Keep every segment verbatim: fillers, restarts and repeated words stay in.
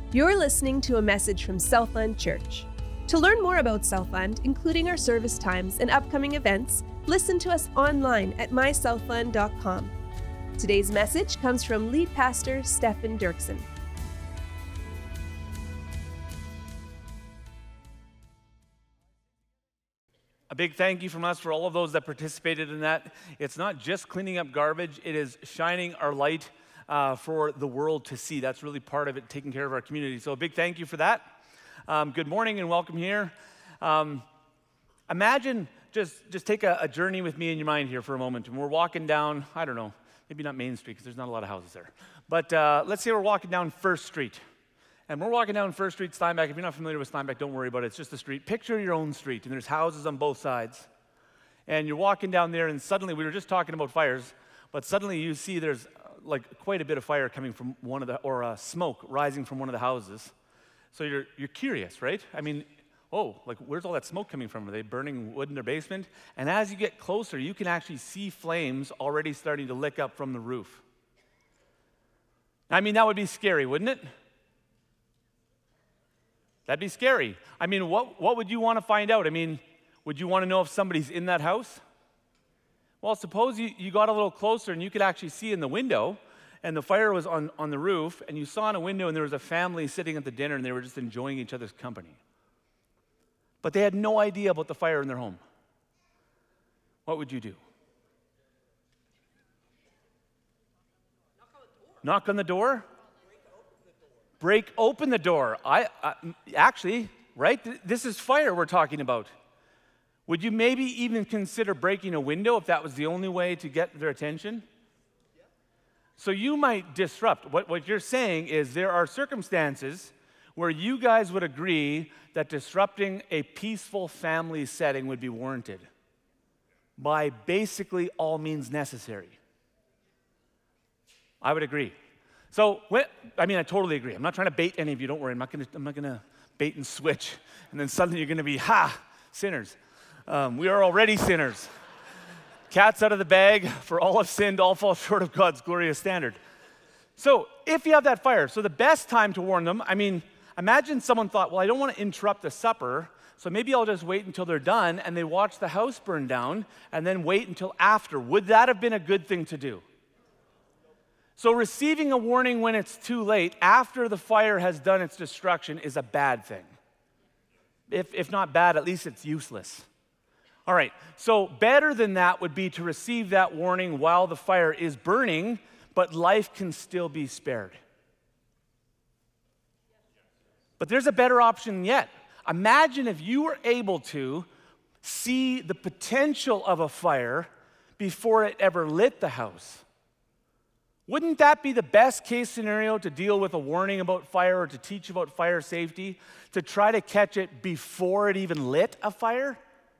You're listening to a message from Southland Church. To learn more about Southland, including our service times and upcoming events, listen to us online at my southland dot com. Today's message comes from lead pastor Stefan Dirksen. A big thank you from us for all of those that participated in that. It's not just cleaning up garbage, it is shining our light uh, for the world to see. That's really part of it, taking care of our community. So a big thank you for that. Um, good morning and welcome here. Um, imagine, just, just take a, a journey with me in your mind here for a moment. And we're walking down, I don't know, maybe not Main Street because there's not a lot of houses there. But uh, let's say we're walking down First Street. And we're walking down First Street, Steinbach. If you're not familiar with Steinbach, don't worry about it. It's just a street. Picture your own street, and there's houses on both sides. And you're walking down there, and suddenly, we were just talking about fires, but suddenly you see there's uh, like quite a bit of fire coming from one of the, or uh, smoke rising from one of the houses. So you're you're curious, right? I mean, oh, like where's all that smoke coming from? Are they burning wood in their basement? And as you get closer, you can actually see flames already starting to lick up from the roof. I mean, that would be scary, wouldn't it? That'd be scary. I mean, what, what would you want to find out? I mean, would you want to know if somebody's in that house? Well, suppose you, you got a little closer and you could actually see in the window, and the fire was on, on the roof, and you saw in a window and there was a family sitting at the dinner and they were just enjoying each other's company. But they had no idea about the fire in their home. What would you do? Knock on the door? Break open the door. I uh, actually, right? Th- this is fire we're talking about. Would you maybe even consider breaking a window if that was the only way to get their attention? Yeah. So you might disrupt. What, what you're saying is there are circumstances where you guys would agree that disrupting a peaceful family setting would be warranted by basically all means necessary. I would agree. So, I mean, I totally agree. I'm not trying to bait any of you. Don't worry. I'm not going to. I'm not going to bait and switch, and then suddenly you're going to be ha sinners. Um, we are already sinners. Cat's out of the bag. For all have sinned, all fall short of God's glorious standard. So, if you have that fire, so the best time to warn them. I mean, imagine someone thought, well, I don't want to interrupt the supper, so maybe I'll just wait until they're done, and they watch the house burn down, and then wait until after. Would that have been a good thing to do? So receiving a warning when it's too late, after the fire has done its destruction, is a bad thing. If, if not bad, at least it's useless. All right, so better than that would be to receive that warning while the fire is burning, but life can still be spared. But there's a better option yet. Imagine if you were able to see the potential of a fire before it ever lit the house. Wouldn't that be the best case scenario to deal with a warning about fire or to teach about fire safety, to try to catch it before it even lit a fire?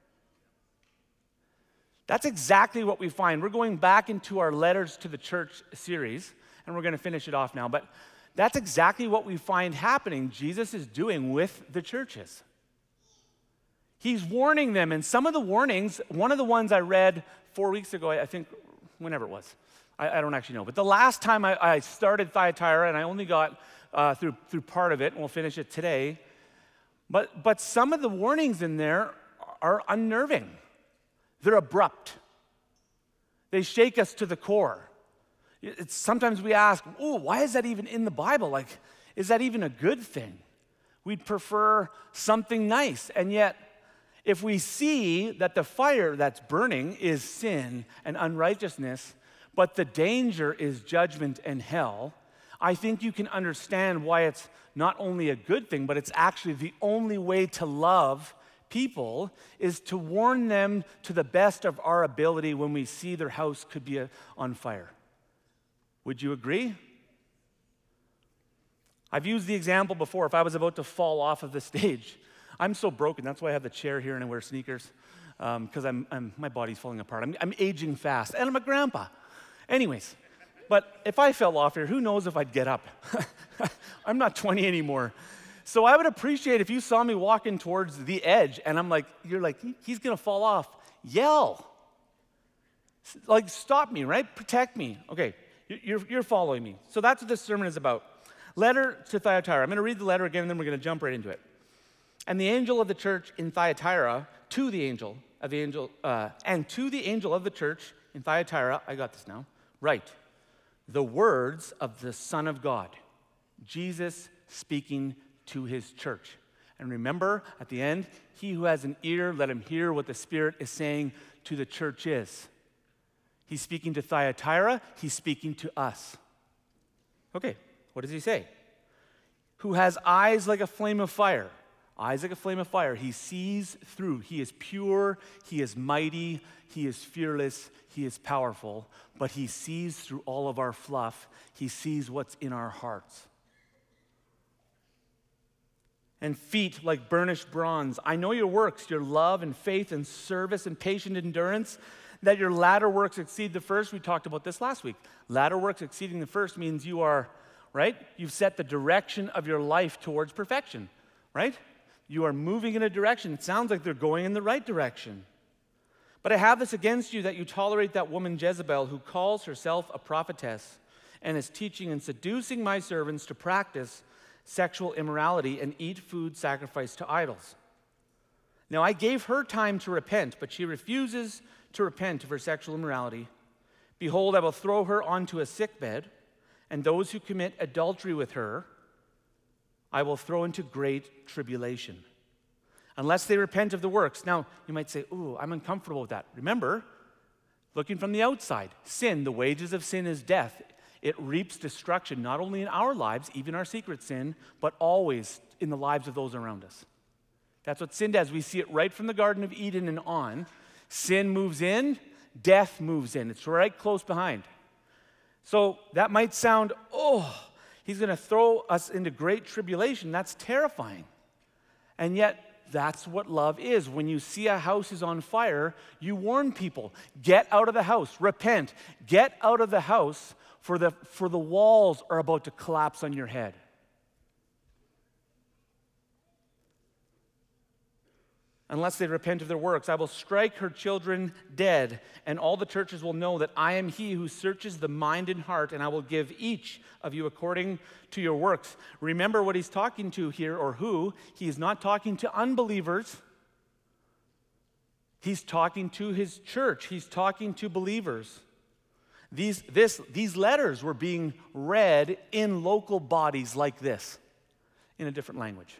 That's exactly what we find. We're going back into our Letters to the Church series, and we're going to finish it off now, but that's exactly what we find happening Jesus is doing with the churches. He's warning them, and some of the warnings, one of the ones I read four weeks ago, I think, whenever it was, I, I don't actually know. But the last time I, I started Thyatira, and I only got uh, through through part of it, and we'll finish it today. But but some of the warnings in there are unnerving. They're abrupt. They shake us to the core. It's, sometimes we ask, oh, why is that even in the Bible? Like, is that even a good thing? We'd prefer something nice. And yet, if we see that the fire that's burning is sin and unrighteousness, but the danger is judgment and hell, I think you can understand why it's not only a good thing, but it's actually the only way to love people is to warn them to the best of our ability when we see their house could be a, on fire. Would you agree? I've used the example before. If I was about to fall off of the stage, I'm so broken. That's why I have the chair here and I wear sneakers, because um, I'm, I'm, my body's falling apart. I'm, I'm aging fast, and I'm a grandpa. Anyways, but if I fell off here, who knows if I'd get up? I'm not twenty anymore. So I would appreciate if you saw me walking towards the edge, and I'm like, you're like, he's going to fall off. Yell. Like, stop me, right? Protect me. Okay, you're, you're following me. So that's what this sermon is about. Letter to Thyatira. I'm going to read the letter again, and then we're going to jump right into it. And the angel of the church in Thyatira, to the angel of the angel, uh, and to the angel of the church in Thyatira, I got this now, write, the words of the Son of God, Jesus speaking to his church. And remember, at the end, he who has an ear, let him hear what the Spirit is saying to the churches. He's speaking to Thyatira, he's speaking to us. Okay, what does he say? Who has eyes like a flame of fire. Eyes like a flame of fire. He sees through. He is pure, he is mighty, he is fearless, he is powerful, but he sees through all of our fluff. He sees what's in our hearts. And feet like burnished bronze. I know your works, your love and faith and service and patient endurance, that your latter works exceed the first. We talked about this last week. Latter works exceeding the first means you are, right? You've set the direction of your life towards perfection, right? You are moving in a direction. It sounds like they're going in the right direction. But I have this against you, that you tolerate that woman Jezebel, who calls herself a prophetess and is teaching and seducing my servants to practice sexual immorality and eat food sacrificed to idols. Now I gave her time to repent, but she refuses to repent of her sexual immorality. Behold, I will throw her onto a sickbed, and those who commit adultery with her I will throw into great tribulation, unless they repent of the works. Now, you might say, ooh, I'm uncomfortable with that. Remember, looking from the outside, sin, the wages of sin is death. It reaps destruction, not only in our lives, even our secret sin, but always in the lives of those around us. That's what sin does. We see it right from the Garden of Eden and on. Sin moves in, death moves in. It's right close behind. So that might sound, oh, he's going to throw us into great tribulation. That's terrifying. And yet, that's what love is. When you see a house is on fire, you warn people, get out of the house, repent, get out of the house, for the, for the walls are about to collapse on your head. Unless they repent of their works, I will strike her children dead, and all the churches will know that I am he who searches the mind and heart, and I will give each of you according to your works. Remember what he's talking to here, or who. He is not talking to unbelievers. He's talking to his church. He's talking to believers. These, this, these letters were being read in local bodies like this, in a different language.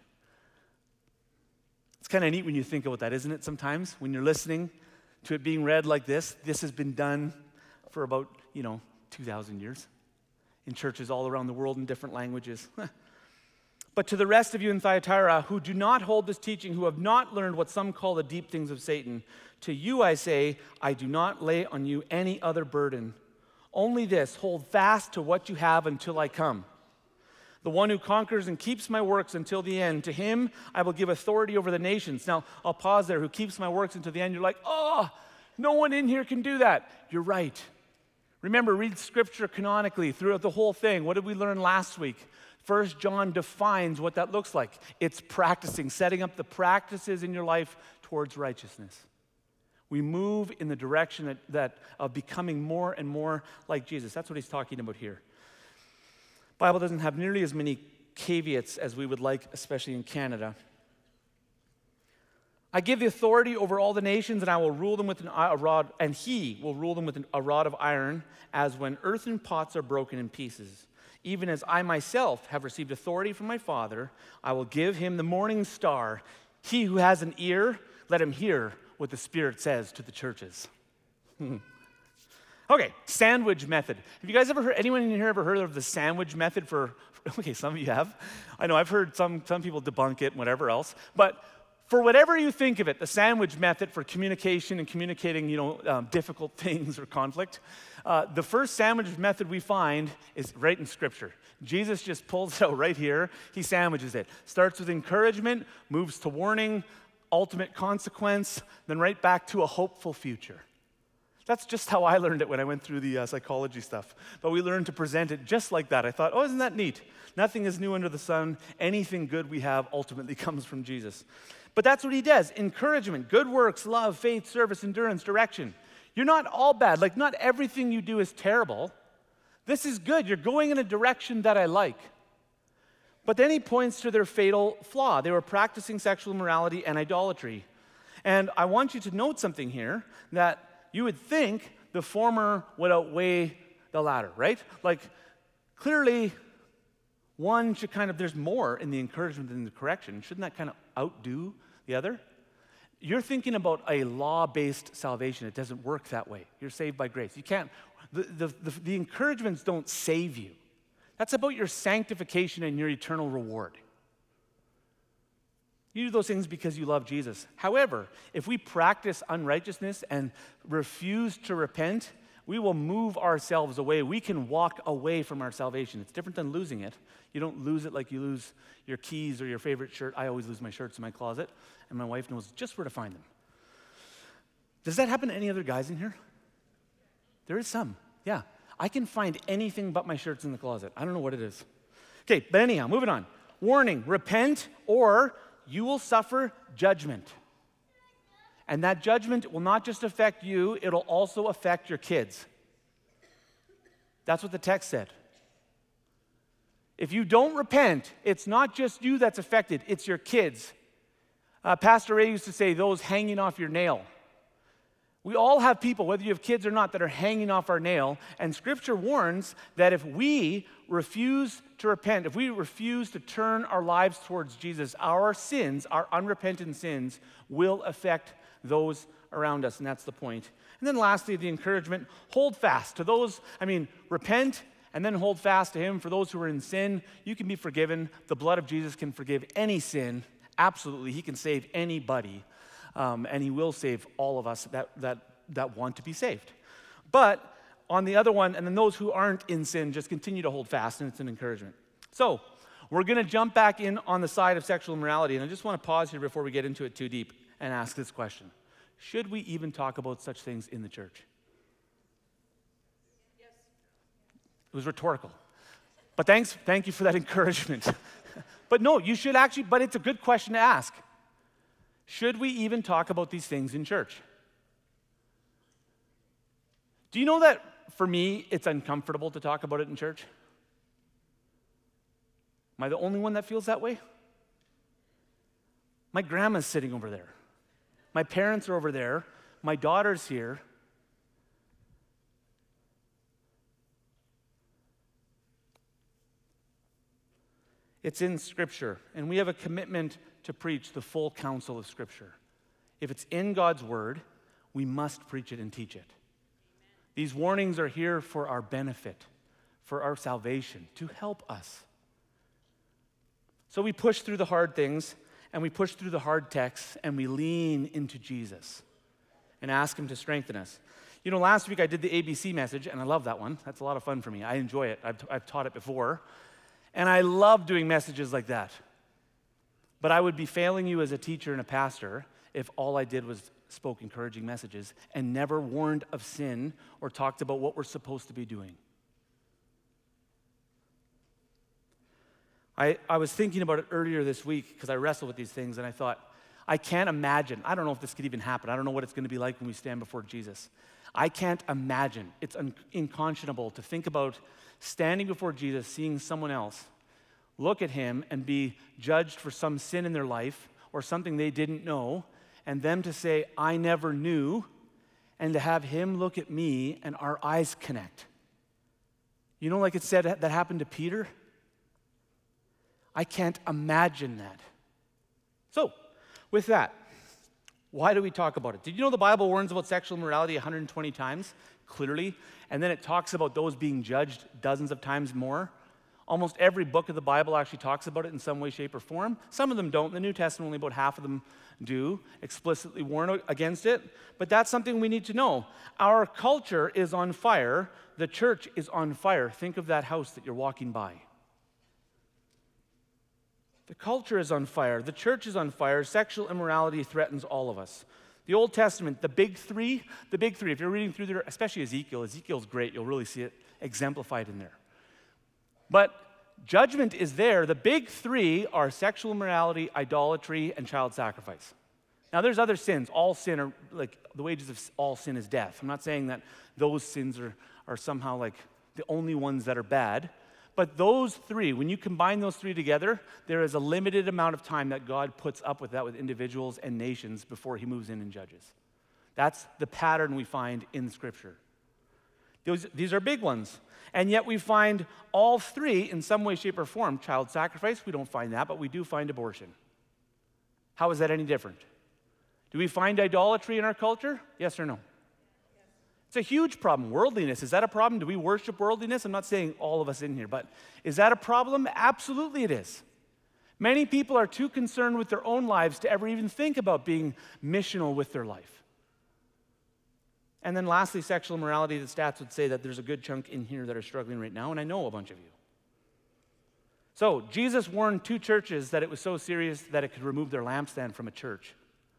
It's kind of neat when you think about that, isn't it, sometimes? When you're listening to it being read like this, this has been done for about, you know, two thousand years in churches all around the world in different languages. But to the rest of you in Thyatira who do not hold this teaching, who have not learned what some call the deep things of Satan, to you I say, I do not lay on you any other burden. Only this, hold fast to what you have until I come. The one who conquers and keeps my works until the end, to him I will give authority over the nations. Now, I'll pause there. Who keeps my works until the end? You're like, oh, no one in here can do that. You're right. Remember, read Scripture canonically throughout the whole thing. What did we learn last week? First John defines what that looks like. It's practicing, setting up the practices in your life towards righteousness. We move in the direction that, that of becoming more and more like Jesus. That's what he's talking about here. The Bible doesn't have nearly as many caveats as we would like, especially in Canada. I give the authority over all the nations, and I will rule them with an, a rod, and he will rule them with an, a rod of iron, as when earthen pots are broken in pieces. Even as I myself have received authority from my Father, I will give him the morning star. He who has an ear, let him hear what the Spirit says to the churches. Okay, sandwich method. Have you guys ever heard, anyone in here ever heard of the sandwich method for, okay, some of you have. I know I've heard some, some people debunk it and whatever else. But for whatever you think of it, the sandwich method for communication and communicating, you know, um, difficult things or conflict, uh, the first sandwich method we find is right in Scripture. Jesus just pulls it out right here. He sandwiches it. Starts with encouragement, moves to warning, ultimate consequence, then right back to a hopeful future. That's just how I learned it when I went through the uh, psychology stuff. But we learned to present it just like that. I thought, oh, isn't that neat? Nothing is new under the sun. Anything good we have ultimately comes from Jesus. But that's what he does. Encouragement, good works, love, faith, service, endurance, direction. You're not all bad. Like, not everything you do is terrible. This is good. You're going in a direction that I like. But then he points to their fatal flaw. They were practicing sexual immorality and idolatry. And I want you to note something here, that you would think the former would outweigh the latter, right? Like, clearly, one should kind of, there's more in the encouragement than the correction. Shouldn't that kind of outdo the other? You're thinking about a law-based salvation. It doesn't work that way. You're saved by grace. You can't, the, the, the, the encouragements don't save you. That's about your sanctification and your eternal reward. You do those things because you love Jesus. However, if we practice unrighteousness and refuse to repent, we will move ourselves away. We can walk away from our salvation. It's different than losing it. You don't lose it like you lose your keys or your favorite shirt. I always lose my shirts in my closet, and my wife knows just where to find them. Does that happen to any other guys in here? There is some, yeah. I can find anything but my shirts in the closet. I don't know what it is. Okay, but anyhow, moving on. Warning, repent or you will suffer judgment. And that judgment will not just affect you, it'll also affect your kids. That's what the text said. If you don't repent, it's not just you that's affected, it's your kids. Uh, Pastor Ray used to say, those hanging off your nail. We all have people, whether you have kids or not, that are hanging off our nail. And Scripture warns that if we refuse to repent, if we refuse to turn our lives towards Jesus, our sins, our unrepentant sins, will affect those around us. And that's the point. And then lastly, the encouragement, hold fast. To those, I mean, repent and then hold fast to Him. For those who are in sin, you can be forgiven. The blood of Jesus can forgive any sin. Absolutely. He can save anybody. Um, and He will save all of us that, that, that want to be saved. But on the other one, and then those who aren't in sin, just continue to hold fast, and it's an encouragement. So we're going to jump back in on the side of sexual immorality, and I just want to pause here before we get into it too deep and ask this question. Should we even talk about such things in the church? Yes. It was rhetorical. But thanks, thank you for that encouragement. But no, you should actually, but it's a good question to ask. Should we even talk about these things in church? Do you know that for me, it's uncomfortable to talk about it in church? Am I the only one that feels that way? My grandma's sitting over there. My parents are over there. My daughter's here. It's in Scripture, and we have a commitment to preach the full counsel of Scripture. If it's in God's Word, we must preach it and teach it. These warnings are here for our benefit, for our salvation, to help us. So we push through the hard things, and we push through the hard texts, and we lean into Jesus and ask Him to strengthen us. You know, last week I did the A B C message, and I love that one. That's a lot of fun for me. I enjoy it. I've, I've taught it before. And I love doing messages like that. But I would be failing you as a teacher and a pastor if all I did was spoke encouraging messages and never warned of sin or talked about what we're supposed to be doing. I, I was thinking about it earlier this week because I wrestle with these things, and I thought, I can't imagine. I don't know if this could even happen. I don't know what it's going to be like when we stand before Jesus. I can't imagine. It's un- unconscionable to think about standing before Jesus, seeing someone else look at Him and be judged for some sin in their life or something they didn't know, and them to say, I never knew, and to have Him look at me and our eyes connect. You know, like it said that happened to Peter? I can't imagine that. So, with that, why do we talk about it? Did you know the Bible warns about sexual immorality one hundred twenty times, clearly? And then it talks about those being judged dozens of times more. Almost every book of the Bible actually talks about it in some way, shape, or form. Some of them don't. In the New Testament, only about half of them do explicitly warn against it. But that's something we need to know. Our culture is on fire. The church is on fire. Think of that house that you're walking by. The culture is on fire. The church is on fire. Sexual immorality threatens all of us. The Old Testament, the big three, the big three, if you're reading through there, especially Ezekiel, Ezekiel's great. You'll really see it exemplified in there. But judgment is there. The big three are sexual immorality, idolatry, and child sacrifice. Now, there's other sins. All sin are, like, the wages of all sin is death. I'm not saying that those sins are, are somehow, like, the only ones that are bad. But those three, when you combine those three together, there is a limited amount of time that God puts up with that with individuals and nations before he moves in and judges. That's the pattern we find in Scripture. Those, these are big ones. And yet we find all three in some way, shape, or form. Child sacrifice, we don't find that, but we do find abortion. How is that any different? Do we find idolatry in our culture? Yes or no? It's a huge problem. Worldliness, is that a problem? Do we worship worldliness? I'm not saying all of us in here, but is that a problem? Absolutely it is. Many people are too concerned with their own lives to ever even think about being missional with their life. And then lastly, sexual immorality. The stats would say that there's a good chunk in here that are struggling right now, and I know a bunch of you. So Jesus warned two churches that it was so serious that it could remove their lampstand from a church.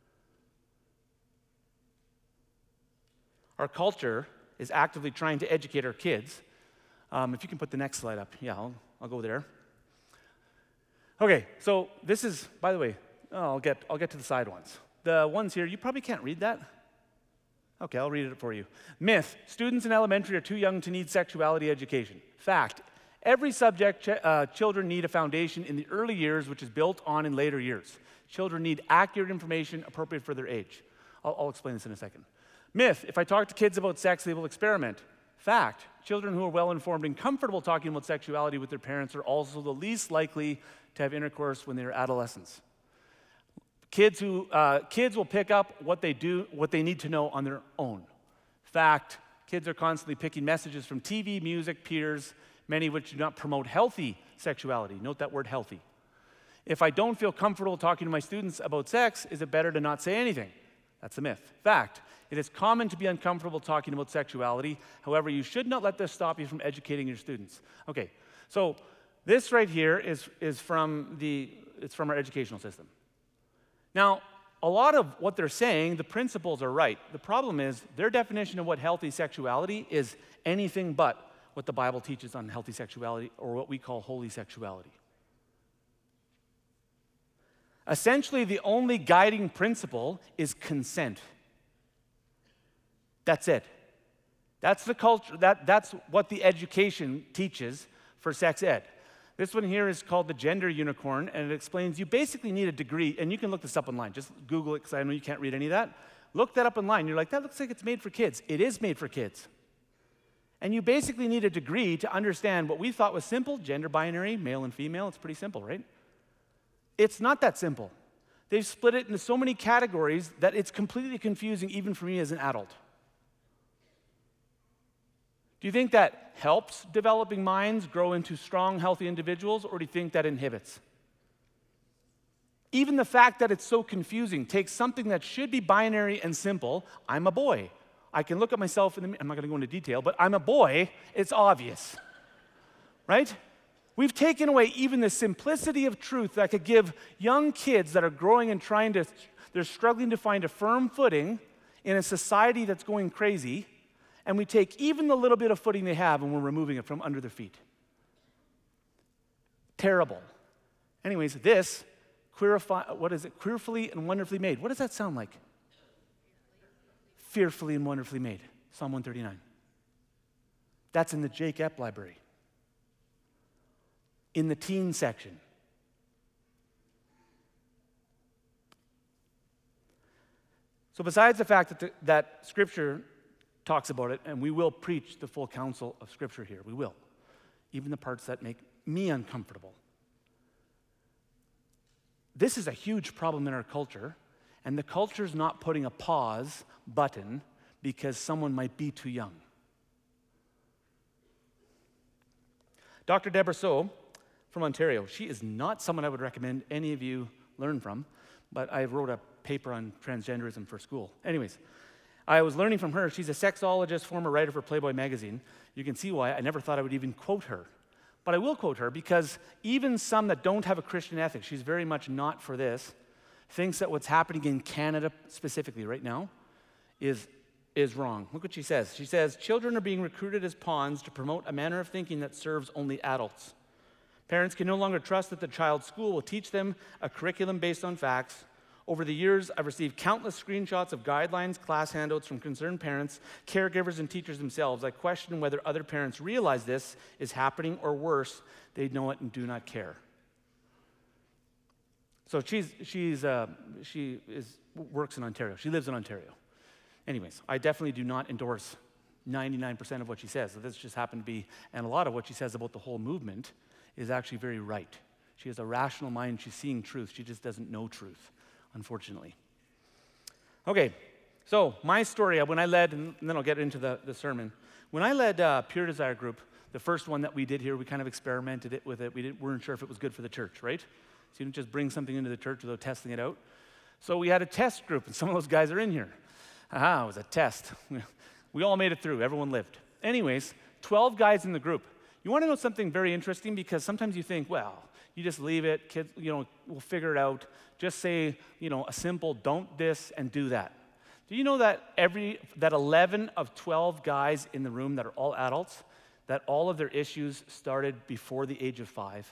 Our culture is actively trying to educate our kids. Um, if you can put the next slide up. Yeah, I'll, I'll go there. Okay, so this is, by the way, oh, I'll get I'll get to the side ones. The ones here, you probably can't read that. Okay, I'll read it for you. Myth, students in elementary are too young to need sexuality education. Fact, every subject, ch- uh, children need a foundation in the early years, which is built on in later years. Children need accurate information appropriate for their age. I'll, I'll explain this in a second. Myth, if I talk to kids about sex, they will experiment. Fact, children who are well-informed and comfortable talking about sexuality with their parents are also the least likely to have intercourse when they're adolescents. Kids who uh, kids will pick up what they do, what they need to know on their own. Fact, kids are constantly picking messages from T V, music, peers, many of which do not promote healthy sexuality. Note that word healthy. If I don't feel comfortable talking to my students about sex, is it better to not say anything? That's a myth. Fact, it is common to be uncomfortable talking about sexuality. However, you should not let this stop you from educating your students. Okay, so this right here is, is from the, it's from our educational system. Now, a lot of what they're saying, the principles are right. The problem is their definition of what healthy sexuality is anything but what the Bible teaches on healthy sexuality, or what we call holy sexuality. Essentially, the only guiding principle is consent. That's it. That's the culture, that, that's what the education teaches for sex ed. This one here is called the Gender Unicorn, and it explains you basically need a degree, and you can look this up online. Just Google it, because I know you can't read any of that. Look that up online. You're like, that looks like it's made for kids. It is made for kids. And you basically need a degree to understand what we thought was simple, gender binary, male and female. It's pretty simple, right? It's not that simple. They've split it into so many categories that it's completely confusing even for me as an adult. Do you think that helps developing minds grow into strong, healthy individuals, or do you think that inhibits? Even the fact that it's so confusing takes something that should be binary and simple. I'm a boy. I can look at myself in the mirror. I'm not going to go into detail, but I'm a boy. It's obvious, right? We've taken away even the simplicity of truth that could give young kids that are growing and trying to, they're struggling to find a firm footing in a society that's going crazy, and we take even the little bit of footing they have and we're removing it from under their feet. Terrible. Anyways, this, queerify, what is it? Queerfully and wonderfully made. What does that sound like? Fearfully and wonderfully made. Psalm one thirty-nine. That's in the Jake Epp library. In the teen section. So besides the fact that, the, that Scripture talks about it, and we will preach the full counsel of Scripture here, we will, even the parts that make me uncomfortable. This is a huge problem in our culture, and the culture's not putting a pause button because someone might be too young. Doctor Deborah So from Ontario, she is not someone I would recommend any of you learn from, but I wrote a paper on transgenderism for school. Anyways, I was learning from her. She's a sexologist, former writer for Playboy magazine. You can see why I never thought I would even quote her. But I will quote her because even some that don't have a Christian ethic, she's very much not for this, thinks that what's happening in Canada specifically right now is, is wrong. Look what she says. She says, children are being recruited as pawns to promote a manner of thinking that serves only adults. Parents can no longer trust that the child's school will teach them a curriculum based on facts Over the years, I've received countless screenshots of guidelines, class handouts from concerned parents, caregivers, and teachers themselves. I question whether other parents realize this is happening, or worse, they know it and do not care. So she's, she's, uh, she is, works in Ontario. She lives in Ontario. Anyways, I definitely do not endorse ninety-nine percent of what she says. So this just happened to be, and a lot of what she says about the whole movement is actually very right. She has a rational mind. She's seeing truth. She just doesn't know truth, unfortunately. Okay, so my story, when I led, and then I'll get into the, the sermon. When I led uh, Pure Desire Group, the first one that we did here, we kind of experimented it with it. We didn't, weren't sure if it was good for the church, right? So you don't just bring something into the church without testing it out. So we had a test group, and some of those guys are in here. Aha, it was a test. We all made it through. Everyone lived. Anyways, twelve guys in the group. You want to know something very interesting? Because sometimes you think, well, you just leave it, kids, you know, we'll figure it out. Just say, you know, a simple don't this and do that. Do you know that every, that eleven of twelve guys in the room that are all adults, that all of their issues started before the age of five?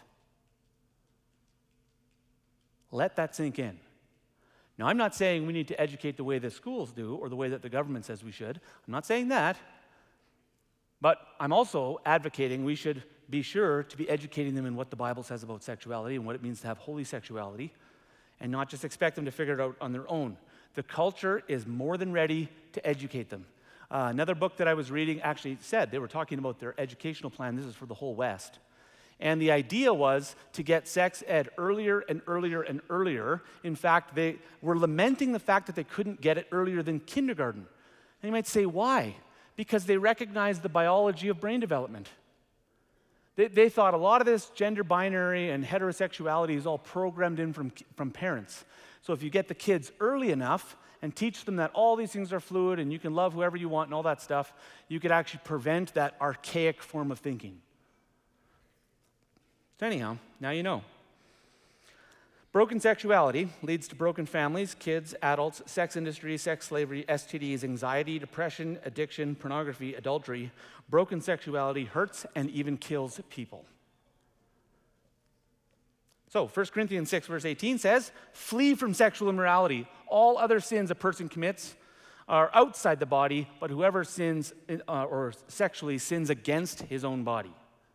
Let that sink in. Now, I'm not saying we need to educate the way the schools do or the way that the government says we should. I'm not saying that. But I'm also advocating we should be sure to be educating them in what the Bible says about sexuality and what it means to have holy sexuality, and not just expect them to figure it out on their own. The culture is more than ready to educate them. Uh, another book that I was reading actually said, they were talking about their educational plan. This is for the whole West. And the idea was to get sex ed earlier and earlier and earlier. In fact, they were lamenting the fact that they couldn't get it earlier than kindergarten. And you might say, why? Because they recognized the biology of brain development. They, they thought a lot of this gender binary and heterosexuality is all programmed in from, from parents. So if you get the kids early enough and teach them that all these things are fluid and you can love whoever you want and all that stuff, you could actually prevent that archaic form of thinking. So anyhow, now you know. Broken sexuality leads to broken families, kids, adults, sex industry, sex slavery, S T Ds, anxiety, depression, addiction, pornography, adultery. Broken sexuality hurts and even kills people. So First Corinthians six, verse eighteen says, flee from sexual immorality. All other sins a person commits are outside the body, but whoever sins uh, or sexually sins against his own body.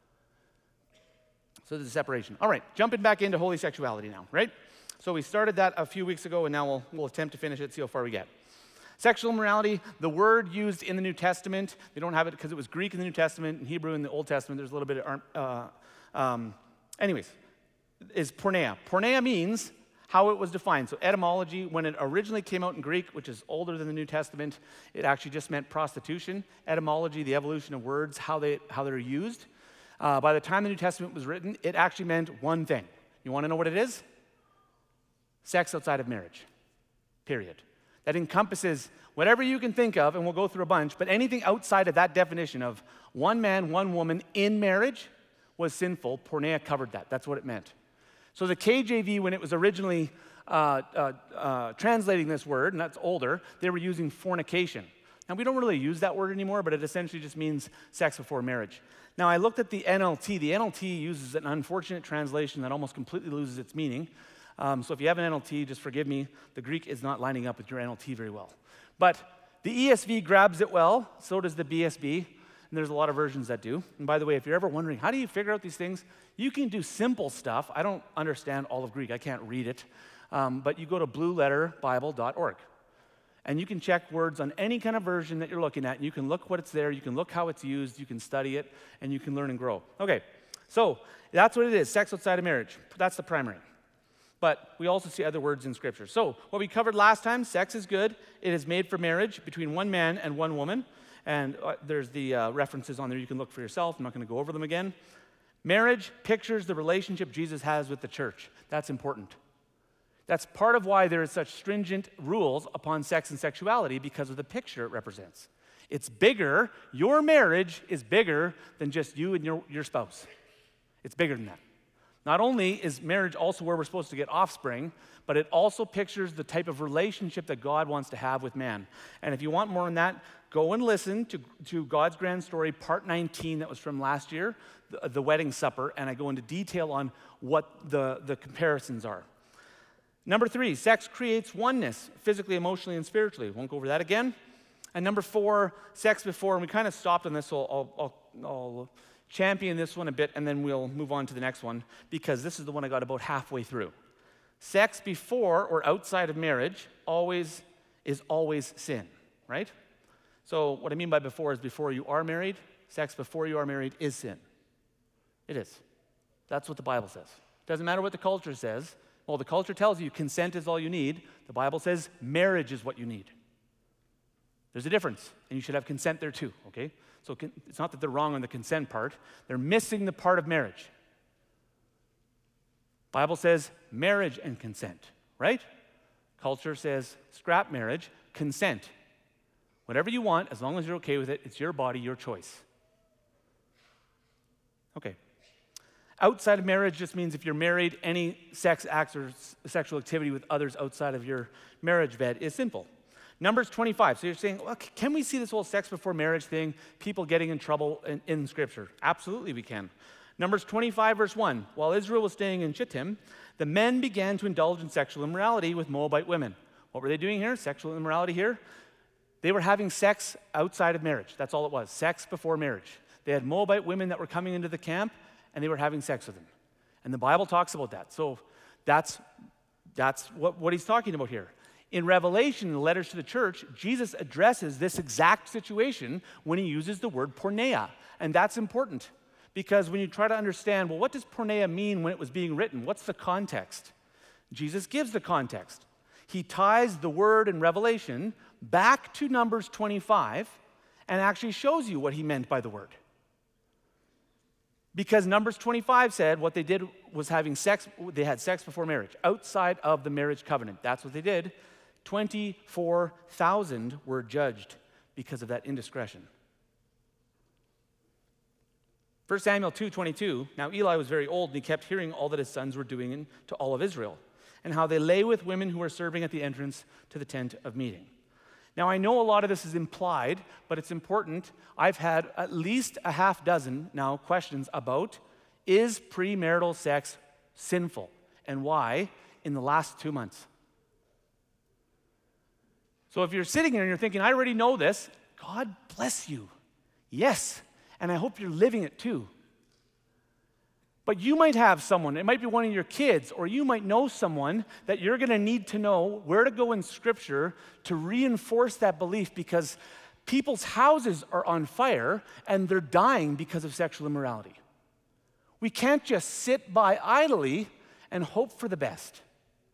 So there's a separation. All right, jumping back into holy sexuality now, right? So we started that a few weeks ago, and now we'll, we'll attempt to finish it, see how far we get. Sexual immorality, the word used in the New Testament, they don't have it because it was Greek in the New Testament and Hebrew in the Old Testament. There's a little bit of, uh, um, anyways, is porneia. Porneia means how it was defined. So etymology, when it originally came out in Greek, which is older than the New Testament, it actually just meant prostitution. Etymology, the evolution of words, how, they, how they're used. Uh, by the time the New Testament was written, it actually meant one thing. You want to know what it is? Sex outside of marriage, period. That encompasses whatever you can think of, and we'll go through a bunch, but anything outside of that definition of one man, one woman in marriage was sinful. Porneia covered that. That's what it meant. So the K J V, when it was originally uh, uh, uh, translating this word, and that's older, they were using fornication. Now, we don't really use that word anymore, but it essentially just means sex before marriage. Now, I looked at the N L T. The N L T uses an unfortunate translation that almost completely loses its meaning. Um, so if you have an N L T, just forgive me. The Greek is not lining up with your N L T very well. But the E S V grabs it well, so does the B S B, and there's a lot of versions that do. And by the way, if you're ever wondering, how do you figure out these things? You can do simple stuff. I don't understand all of Greek. I can't read it. Um, but you go to blue letter bible dot org. And you can check words on any kind of version that you're looking at. And you can look what it's there. You can look how it's used. You can study it. And you can learn and grow. Okay, so that's what it is, sex outside of marriage. That's the primary. But we also see other words in Scripture. So what we covered last time, sex is good. It is made for marriage between one man and one woman. And uh, there's the uh, references on there. You can look for yourself. I'm not going to go over them again. Marriage pictures the relationship Jesus has with the church. That's important. That's part of why there is such stringent rules upon sex and sexuality, because of the picture it represents. It's bigger. Your marriage is bigger than just you and your, your spouse. It's bigger than that. Not only is marriage also where we're supposed to get offspring, but it also pictures the type of relationship that God wants to have with man. And if you want more on that, go and listen to, to God's Grand Story, part nineteen, that was from last year, the, the wedding supper, and I go into detail on what the, the comparisons are. Number three, sex creates oneness, physically, emotionally, and spiritually. Won't go over that again. And number four, sex before, and we kind of stopped on this, so I'll, I'll, I'll champion this one a bit, and then we'll move on to the next one, because this is the one I got about halfway through. Sex before or outside of marriage always is always sin, right? So what I mean by before is before you are married. Sex before you are married is sin. It is. That's what the Bible says. Doesn't matter what the culture says. Well, the culture tells you consent is all you need. The Bible says marriage is what you need. There's a difference, and you should have consent there too, okay? So it's not that they're wrong on the consent part. They're missing the part of marriage. Bible says marriage and consent, right? Culture says scrap marriage, consent. Whatever you want, as long as you're okay with it, it's your body, your choice. Okay. Outside of marriage just means if you're married, any sex acts or s- sexual activity with others outside of your marriage bed is sinful. Numbers twenty-five. So you're saying, well, c- can we see this whole sex before marriage thing, people getting in trouble in, in Scripture? Absolutely we can. Numbers twenty-five, verse one. While Israel was staying in Shittim, the men began to indulge in sexual immorality with Moabite women. What were they doing here? Sexual immorality here? They were having sex outside of marriage. That's all it was, sex before marriage. They had Moabite women that were coming into the camp, and they were having sex with them. And the Bible talks about that. So that's, that's what, what he's talking about here. In Revelation, in the letters to the church, Jesus addresses this exact situation when he uses the word porneia. And that's important, because when you try to understand, well, what does porneia mean when it was being written? What's the context? Jesus gives the context. He ties the word in Revelation back to Numbers twenty-five and actually shows you what he meant by the word. Because Numbers twenty-five said what they did was having sex, they had sex before marriage, outside of the marriage covenant. That's what they did. twenty-four thousand were judged because of that indiscretion. First Samuel two twenty-two, now Eli was very old and he kept hearing all that his sons were doing in, to all of Israel, and how they lay with women who were serving at the entrance to the tent of meeting. Now, I know a lot of this is implied, but it's important. I've had at least a half dozen now questions about, is premarital sex sinful, and why, in the last two months. So if you're sitting here and you're thinking, I already know this, God bless you. Yes, and I hope you're living it too. But you might have someone, it might be one of your kids, or you might know someone that you're going to need to know where to go in Scripture to reinforce that belief, because people's houses are on fire and they're dying because of sexual immorality. We can't just sit by idly and hope for the best.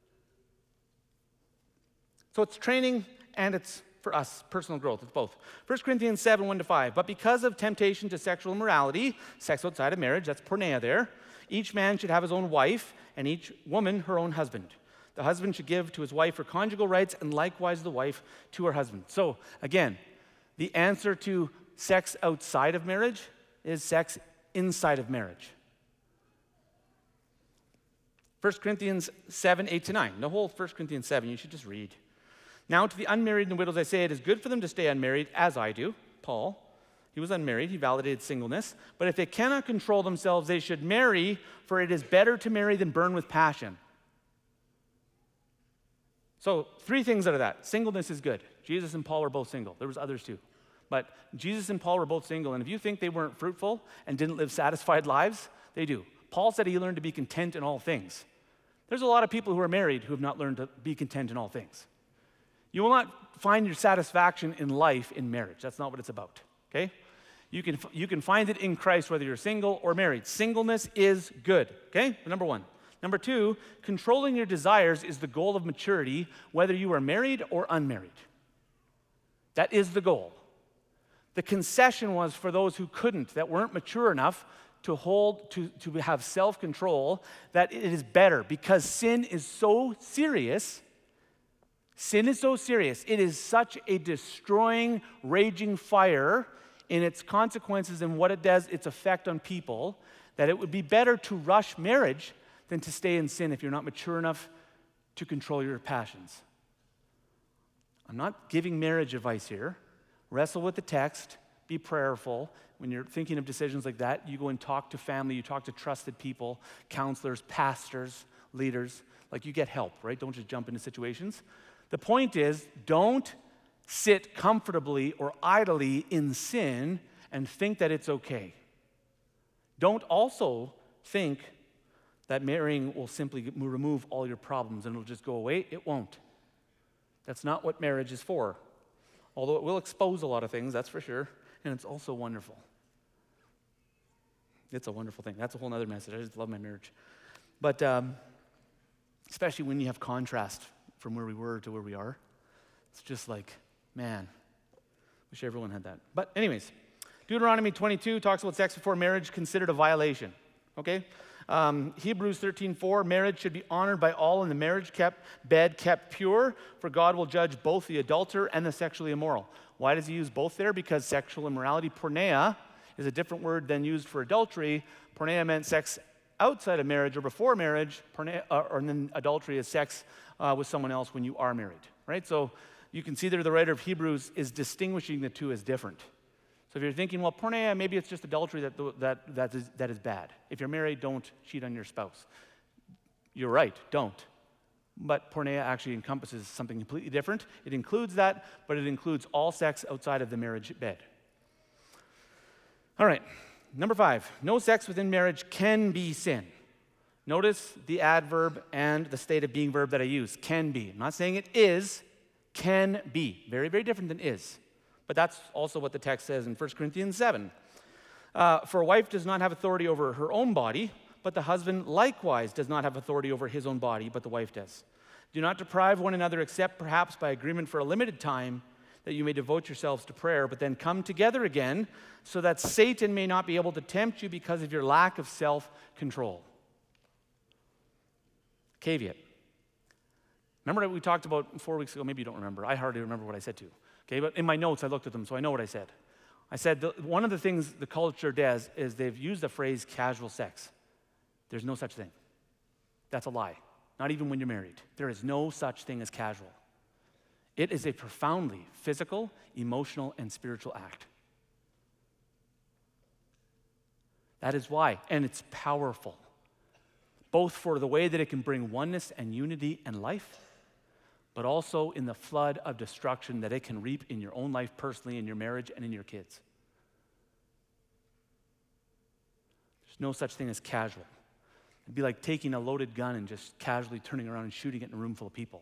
So it's training and it's for us, personal growth. It's both. First Corinthians seven, one to five. But because of temptation to sexual immorality, sex outside of marriage, that's porneia there, each man should have his own wife, and each woman her own husband. The husband should give to his wife her conjugal rights, and likewise the wife to her husband. So, again, the answer to sex outside of marriage is sex inside of marriage. First Corinthians seven, eight to nine. The whole First Corinthians seven, you should just read. Now to the unmarried and widows I say, it is good for them to stay unmarried, as I do. Paul, he was unmarried, he validated singleness. But if they cannot control themselves, they should marry, for it is better to marry than burn with passion. So three things out of that. Singleness is good. Jesus and Paul are both single. There was others too. But Jesus and Paul were both single, and if you think they weren't fruitful and didn't live satisfied lives, they do. Paul said he learned to be content in all things. There's a lot of people who are married who have not learned to be content in all things. You will not find your satisfaction in life in marriage. That's not what it's about, okay? You can, you can find it in Christ whether you're single or married. Singleness is good, okay? Number one. Number two, controlling your desires is the goal of maturity, whether you are married or unmarried. That is the goal. The concession was for those who couldn't, that weren't mature enough to hold, to, to have self-control, that it is better because sin is so serious. Sin is so serious. It is such a destroying, raging fire in its consequences and what it does, its effect on people, that it would be better to rush marriage than to stay in sin if you're not mature enough to control your passions. I'm not giving marriage advice here. Wrestle with the text. Be prayerful. When you're thinking of decisions like that, you go and talk to family, you talk to trusted people, counselors, pastors, leaders. Like, you get help, right? Don't just jump into situations. The point is, don't sit comfortably or idly in sin and think that it's okay. Don't also think that marrying will simply remove all your problems and it'll just go away. It won't. That's not what marriage is for. Although it will expose a lot of things, that's for sure, and it's also wonderful. It's a wonderful thing. That's a whole other message. I just love my marriage. But um, especially when you have contrast from where we were to where we are, it's just like, man, wish everyone had that. But anyways, Deuteronomy twenty-two talks about sex before marriage considered a violation, okay? Um, Hebrews thirteen four, marriage should be honored by all in the marriage kept, bed kept pure, for God will judge both the adulterer and the sexually immoral. Why does he use both there? Because sexual immorality, porneia, is a different word than used for adultery. Porneia meant sex outside of marriage or before marriage, porneia, uh, or then adultery is sex uh, with someone else when you are married, right? So you can see there the writer of Hebrews is distinguishing the two as different. So if you're thinking, well, porneia, maybe it's just adultery that, that, that, is, that is bad. If you're married, don't cheat on your spouse. You're right, don't. But porneia actually encompasses something completely different. It includes that, but it includes all sex outside of the marriage bed. All right, number five, no sex within marriage can be sin. Notice the adverb and the state of being verb that I use, can be. I'm not saying it is, can be. Very, very different than is. But that's also what the text says in First Corinthians seven. Uh, For a wife does not have authority over her own body, but the husband likewise does not have authority over his own body, but the wife does. Do not deprive one another except perhaps by agreement for a limited time, that you may devote yourselves to prayer, but then come together again, so that Satan may not be able to tempt you because of your lack of self-control. Caveat. Remember that we talked about four weeks ago? Maybe you don't remember. I hardly remember what I said to you. Okay, but in my notes, I looked at them, so I know what I said. I said the, one of the things the culture does is they've used the phrase casual sex. There's no such thing. That's a lie. Not even when you're married. There is no such thing as casual. It is a profoundly physical, emotional, and spiritual act. That is why, and it's powerful, both for the way that it can bring oneness and unity and life, but also in the flood of destruction that it can reap in your own life personally, in your marriage, and in your kids. There's no such thing as casual. It'd be like taking a loaded gun and just casually turning around and shooting it in a room full of people.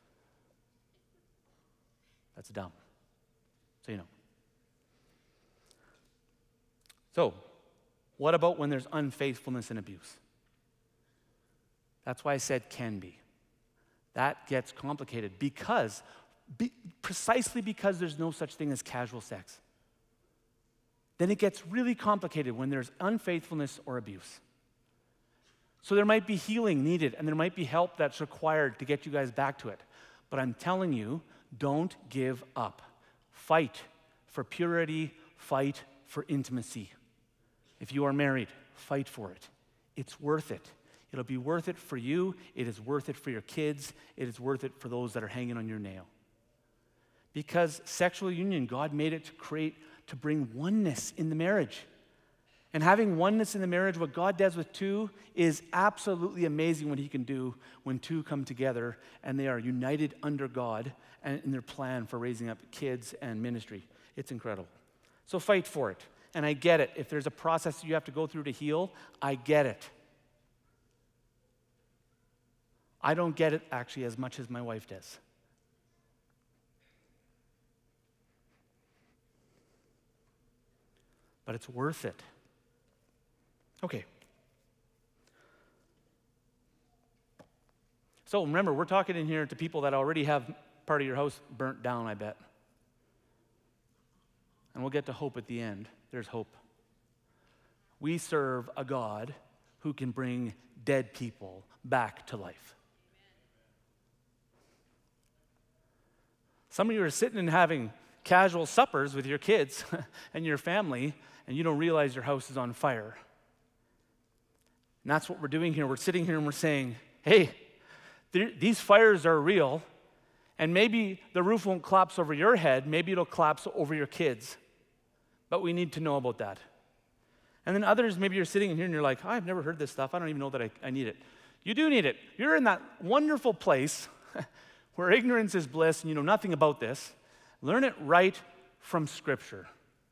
That's dumb. So you know. So, what about when there's unfaithfulness and abuse? That's why I said can be. That gets complicated because, be, precisely because there's no such thing as casual sex. Then it gets really complicated when there's unfaithfulness or abuse. So there might be healing needed and there might be help that's required to get you guys back to it. But I'm telling you, don't give up. Fight for purity, fight for intimacy. If you are married, fight for it. It's worth it. It'll be worth it for you. It is worth it for your kids. It is worth it for those that are hanging on your nail. Because sexual union, God made it to create, to bring oneness in the marriage. And having oneness in the marriage, what God does with two is absolutely amazing what he can do when two come together and they are united under God and in their plan for raising up kids and ministry. It's incredible. So fight for it. And I get it. If there's a process you have to go through to heal, I get it. I don't get it actually as much as my wife does. But it's worth it. Okay. So remember, we're talking in here to people that already have part of your house burnt down, I bet. And we'll get to hope at the end. There's hope. We serve a God who can bring dead people back to life. Some of you are sitting and having casual suppers with your kids and your family, and you don't realize your house is on fire. And that's what we're doing here. We're sitting here and we're saying, hey, these fires are real, and maybe the roof won't collapse over your head, maybe it'll collapse over your kids. But we need to know about that. And then others, maybe you're sitting in here and you're like, oh, I've never heard this stuff. I don't even know that I, I need it. You do need it. You're in that wonderful place where ignorance is bliss and you know nothing about this. Learn it right from Scripture.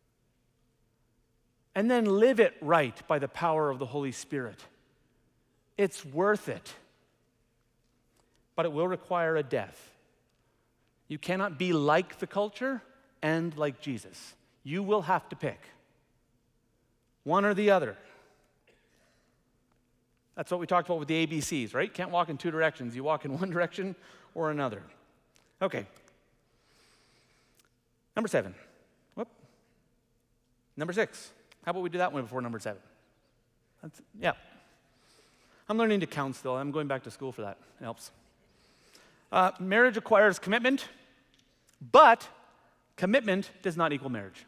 And then live it right by the power of the Holy Spirit. It's worth it. But it will require a death. You cannot be like the culture and like Jesus. You will have to pick one or the other. That's what we talked about with the A B Cs, right? Can't walk in two directions. You walk in one direction or another. Okay. Number seven. Whoop. Number six. How about we do that one before number seven? That's, yeah. I'm learning to count still. I'm going back to school for that. It helps. Uh, marriage requires commitment, but commitment does not equal marriage.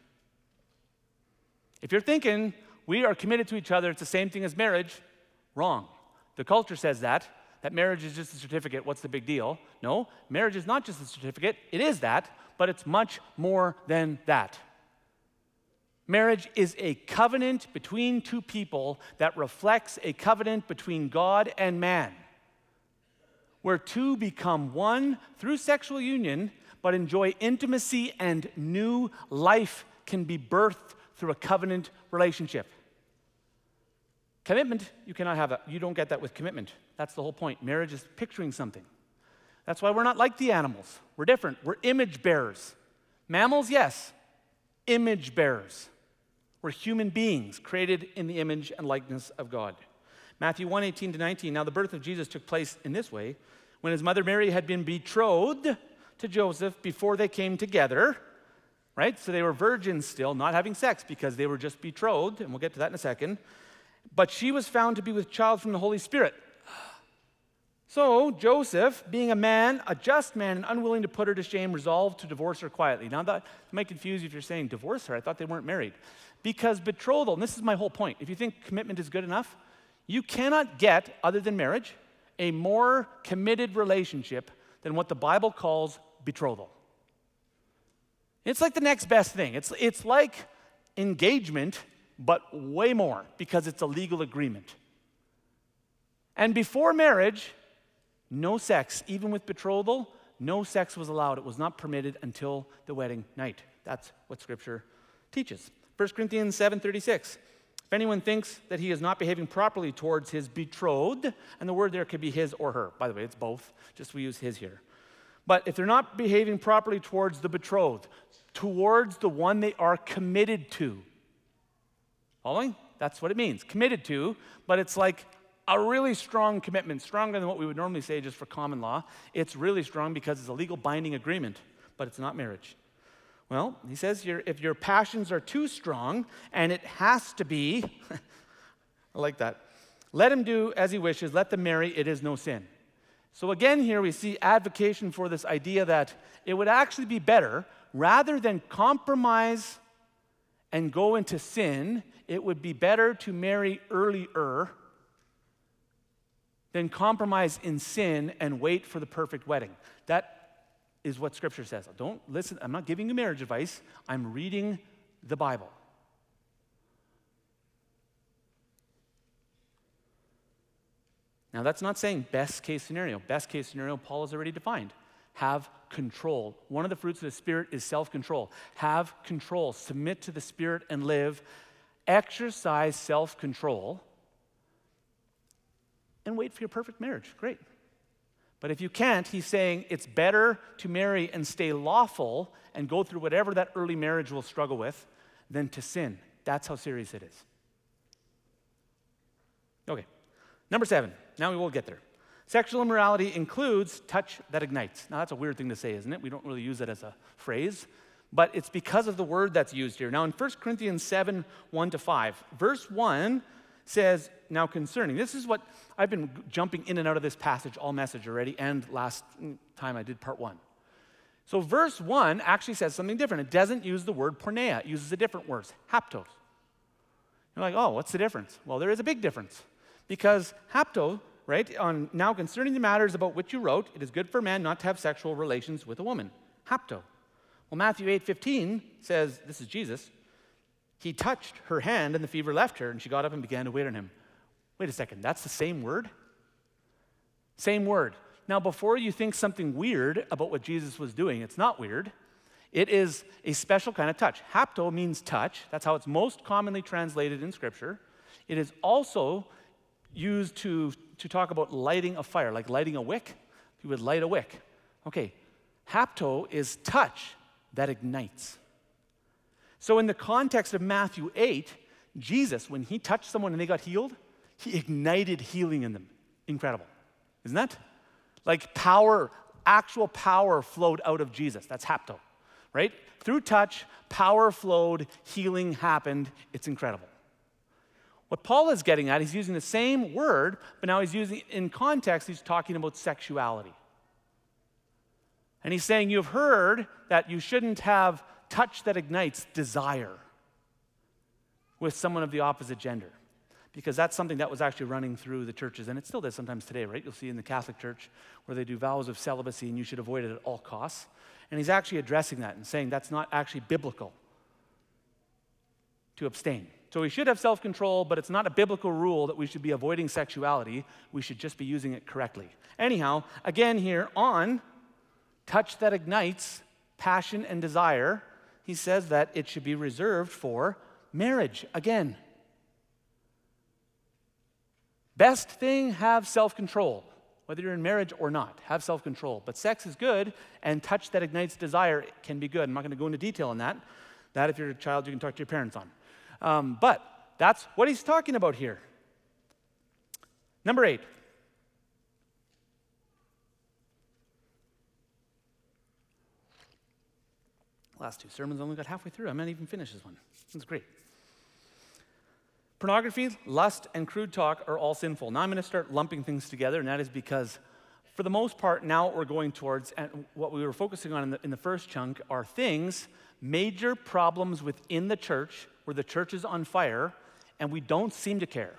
If you're thinking we are committed to each other, it's the same thing as marriage, wrong. The culture says that, that marriage is just a certificate, what's the big deal? No, marriage is not just a certificate, it is that, but it's much more than that. Marriage is a covenant between two people that reflects a covenant between God and man, where two become one through sexual union, but enjoy intimacy and new life can be birthed through a covenant relationship. Commitment, you cannot have that. You don't get that with commitment. That's the whole point. Marriage is picturing something. That's why we're not like the animals. We're different. We're image bearers. Mammals, yes. Image bearers. We're human beings created in the image and likeness of God. Matthew one, eighteen to nineteen. Now the birth of Jesus took place in this way. When his mother Mary had been betrothed to Joseph before they came together, right? So they were virgins still, not having sex because they were just betrothed, and we'll get to that in a second. But she was found to be with child from the Holy Spirit. So Joseph, being a man, a just man, and unwilling to put her to shame, resolved to divorce her quietly. Now that might confuse you if you're saying divorce her. I thought they weren't married. Because betrothal, and this is my whole point, if you think commitment is good enough, you cannot get, other than marriage, a more committed relationship than what the Bible calls betrothal. It's like the next best thing. It's, it's like engagement, but way more, because it's a legal agreement. And before marriage, no sex, even with betrothal, no sex was allowed. It was not permitted until the wedding night. That's what Scripture teaches. First Corinthians seven thirty-six. If anyone thinks that he is not behaving properly towards his betrothed, and the word there could be his or her. By the way, it's both, just we use his here. But if they're not behaving properly towards the betrothed, towards the one they are committed to. Following? That's what it means. Committed to, but it's like a really strong commitment, stronger than what we would normally say just for common law. It's really strong because it's a legal binding agreement, but it's not marriage. Well, he says here, if your passions are too strong, and it has to be, I like that, let him do as he wishes, let them marry, it is no sin. So again here we see advocation for this idea that it would actually be better, rather than compromise and go into sin, it would be better to marry earlier than compromise in sin and wait for the perfect wedding. That is what Scripture says. Don't listen, I'm not giving you marriage advice. I'm reading the Bible. Now that's not saying best case scenario. Best case scenario, Paul has already defined. Have control. One of the fruits of the Spirit is self-control. Have control. Submit to the Spirit and live. Exercise self-control. And wait for your perfect marriage. Great. But if you can't, he's saying it's better to marry and stay lawful and go through whatever that early marriage will struggle with than to sin. That's how serious it is. Okay. Number seven. Now we will get there. Sexual immorality includes touch that ignites. Now that's a weird thing to say, isn't it? We don't really use it as a phrase. But it's because of the word that's used here. Now in First Corinthians seven, one to five, verse one says, now concerning, this is what I've been jumping in and out of this passage all message already, and last time I did part one. So verse one actually says something different. It doesn't use the word porneia. It uses a different word, haptos. You're like, oh, what's the difference? Well, there is a big difference. Because hapto, right, on now concerning the matters about which you wrote, it is good for a man not to have sexual relations with a woman. Hapto. Well, Matthew eight fifteen says, this is Jesus, he touched her hand and the fever left her, and she got up and began to wait on him. Wait a second, that's the same word? Same word. Now, before you think something weird about what Jesus was doing, it's not weird. It is a special kind of touch. Hapto means touch. That's how it's most commonly translated in Scripture. It is also used to, to talk about lighting a fire, like lighting a wick. You would light a wick. Okay, hapto is touch that ignites. So in the context of Matthew eight, Jesus, when he touched someone and they got healed, he ignited healing in them. Incredible. Isn't that? Like power, actual power flowed out of Jesus. That's hapto, right? Through touch, power flowed, healing happened. It's incredible. What Paul is getting at, he's using the same word, but now he's using, in context, he's talking about sexuality. And he's saying, you've heard that you shouldn't have touch that ignites desire with someone of the opposite gender, because that's something that was actually running through the churches, and it still does sometimes today, right? You'll see in the Catholic Church where they do vows of celibacy and you should avoid it at all costs. And he's actually addressing that and saying that's not actually biblical to abstain. So we should have self-control, but it's not a biblical rule that we should be avoiding sexuality. We should just be using it correctly. Anyhow, again here on touch that ignites passion and desire, he says that it should be reserved for marriage. Again, best thing, have self-control. Whether you're in marriage or not, have self-control. But sex is good, and touch that ignites desire can be good. I'm not going to go into detail on that. That, if you're a child, you can talk to your parents on. Um, but that's what he's talking about here. Number eight. Last two sermons only got halfway through. I might even finish this one. That's great. Pornography, lust, and crude talk are all sinful. Now I'm going to start lumping things together, and that is because, for the most part, now what we're going towards, and what we were focusing on in the, in the first chunk, are things, major problems within the church, where the church is on fire, and we don't seem to care.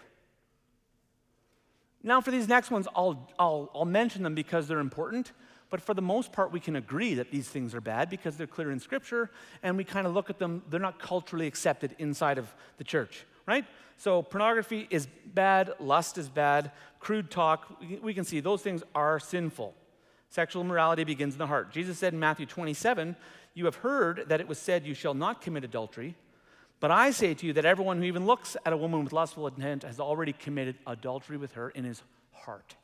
Now for these next ones, I'll, I'll, I'll mention them because they're important, but for the most part, we can agree that these things are bad because they're clear in Scripture, and we kind of look at them, they're not culturally accepted inside of the church, right? So pornography is bad, lust is bad, crude talk, we can see those things are sinful. Sexual immorality begins in the heart. Jesus said in Matthew twenty-seven, you have heard that it was said, you shall not commit adultery, but I say to you that everyone who even looks at a woman with lustful intent has already committed adultery with her in his heart.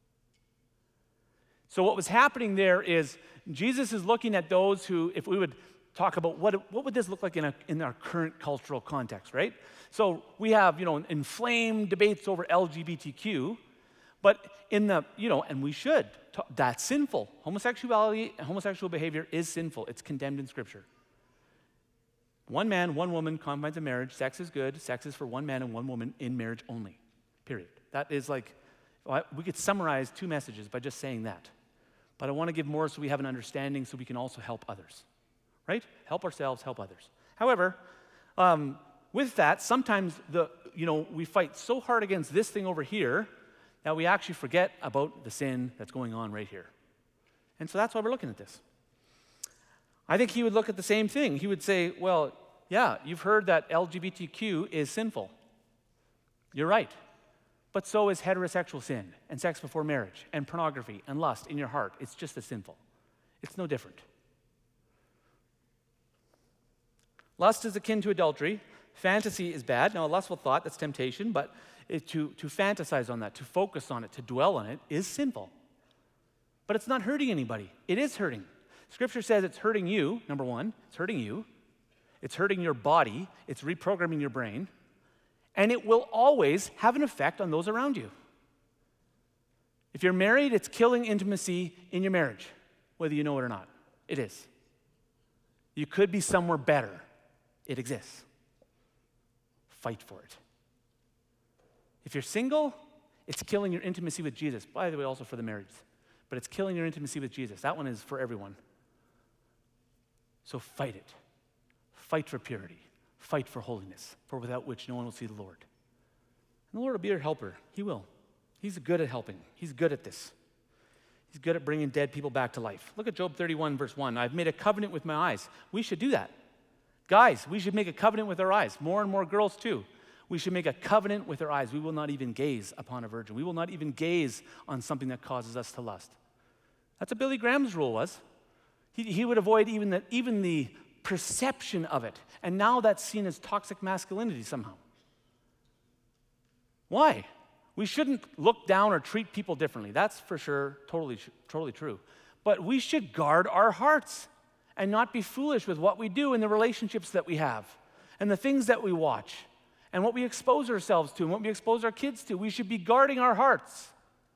So what was happening there is Jesus is looking at those who, if we would talk about what, what would this look like in, a, in our current cultural context, right? So we have, you know, inflamed debates over L G B T Q, but in the, you know, and we should, talk, that's sinful. Homosexuality and homosexual behavior is sinful. It's condemned in Scripture. One man, one woman, confines of marriage. Sex is good. Sex is for one man and one woman in marriage only, period. That is like, we could summarize two messages by just saying that. But I want to give more so we have an understanding so we can also help others, right? Help ourselves, help others. However, um, with that, sometimes the you know we fight so hard against this thing over here that we actually forget about the sin that's going on right here. And so that's why we're looking at this. I think he would look at the same thing. He would say, well, yeah, you've heard that L G B T Q is sinful. You're right. But so is heterosexual sin and sex before marriage and pornography and lust in your heart. It's just as sinful. It's no different. Lust is akin to adultery. Fantasy is bad. Now, a lustful thought, that's temptation, but it, to, to fantasize on that, to focus on it, to dwell on it is sinful. But it's not hurting anybody. It is hurting. Scripture says it's hurting you, number one. It's hurting you. It's hurting your body. It's reprogramming your brain. And it will always have an effect on those around you. If you're married, it's killing intimacy in your marriage, whether you know it or not. It is. You could be somewhere better. It exists. Fight for it. If you're single, it's killing your intimacy with Jesus. By the way, also for the marrieds. But it's killing your intimacy with Jesus. That one is for everyone. So fight it. Fight for purity. Fight for holiness, for without which no one will see the Lord. And the Lord will be your helper. He will. He's good at helping. He's good at this. He's good at bringing dead people back to life. Look at Job thirty-one, verse one. I've made a covenant with my eyes. We should do that. Guys, we should make a covenant with our eyes. More and more girls, too. We should make a covenant with our eyes. We will not even gaze upon a virgin. We will not even gaze on something that causes us to lust. That's what Billy Graham's rule was. He, he would avoid even the, even the perception of it. And now that's seen as toxic masculinity somehow. Why? We shouldn't look down or treat people differently. That's for sure totally, totally true. But we should guard our hearts and not be foolish with what we do in the relationships that we have and the things that we watch and what we expose ourselves to and what we expose our kids to. We should be guarding our hearts.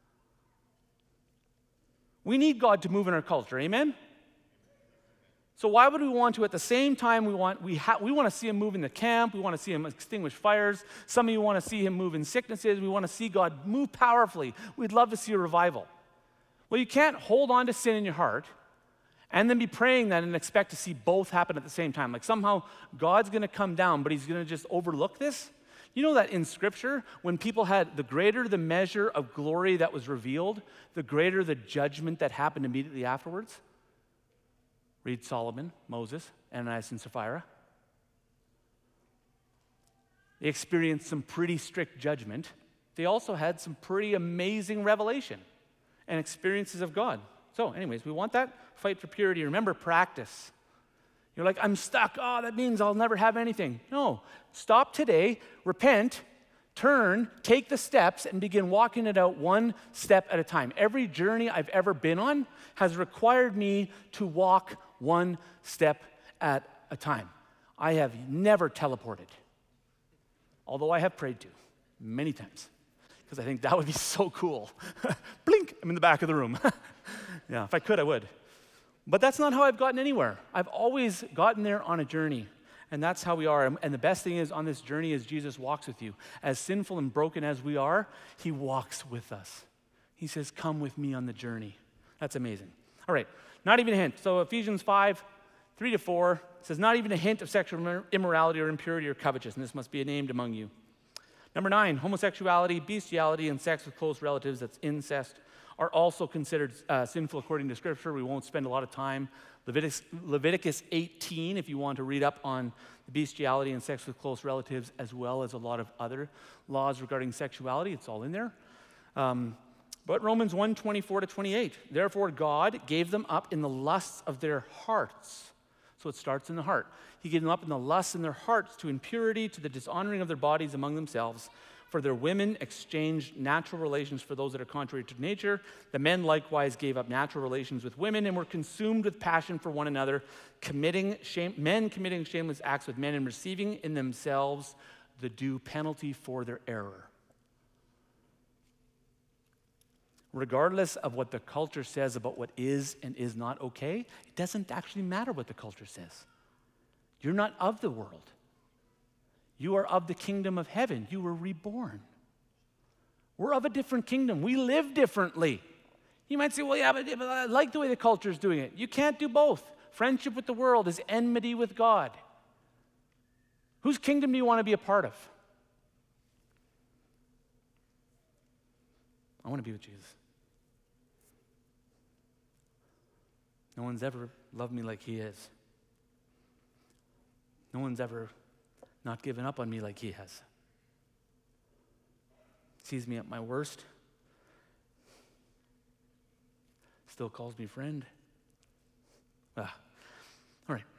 We need God to move in our culture, amen? So why would we want to, at the same time, we want we ha- we want to see him move in the camp, we want to see him extinguish fires, some of you want to see him move in sicknesses, we want to see God move powerfully. We'd love to see a revival. Well, you can't hold on to sin in your heart and then be praying that and expect to see both happen at the same time. Like somehow God's going to come down, but he's going to just overlook this. You know that in Scripture, when people had, the greater the measure of glory that was revealed, the greater the judgment that happened immediately afterwards? Read Solomon, Moses, Ananias and Sapphira. They experienced some pretty strict judgment. They also had some pretty amazing revelation and experiences of God. So anyways, we want that fight for purity. Remember, practice. You're like, I'm stuck. Oh, that means I'll never have anything. No, stop today, repent, turn, take the steps, and begin walking it out one step at a time. Every journey I've ever been on has required me to walk one step at a time. I have never teleported, although I have prayed to many times, because I think that would be so cool. Blink, I'm in the back of the room. Yeah, if I could, I would. But that's not how I've gotten anywhere. I've always gotten there on a journey, and that's how we are. And the best thing is, on this journey is Jesus walks with you. As sinful and broken as we are, he walks with us. He says, come with me on the journey. That's amazing. All right, not even a hint. So Ephesians five, three to four says, not even a hint of sexual immorality or impurity or covetousness. This must be named among you. Number nine, homosexuality, bestiality, and sex with close relatives, that's incest, are also considered uh, sinful according to Scripture. We won't spend a lot of time. Leviticus, Leviticus eighteen, if you want to read up on the bestiality and sex with close relatives, as well as a lot of other laws regarding sexuality, it's all in there. Um, but Romans one, twenty-four to twenty-eight, therefore God gave them up in the lusts of their hearts. So it starts in the heart. He gave them up in the lusts in their hearts to impurity, to the dishonoring of their bodies among themselves. For their women exchanged natural relations for those that are contrary to nature. The men likewise gave up natural relations with women and were consumed with passion for one another, committing shame, men committing shameless acts with men and receiving in themselves the due penalty for their error. Regardless of what the culture says about what is and is not okay, it doesn't actually matter what the culture says. You're not of the world. You are of the kingdom of heaven. You were reborn. We're of a different kingdom. We live differently. You might say, well, yeah, but, but I like the way the culture is doing it. You can't do both. Friendship with the world is enmity with God. Whose kingdom do you want to be a part of? I want to be with Jesus. No one's ever loved me like he is. No one's ever not given up on me like he has. Sees me at my worst. Still calls me friend. Ah. All right.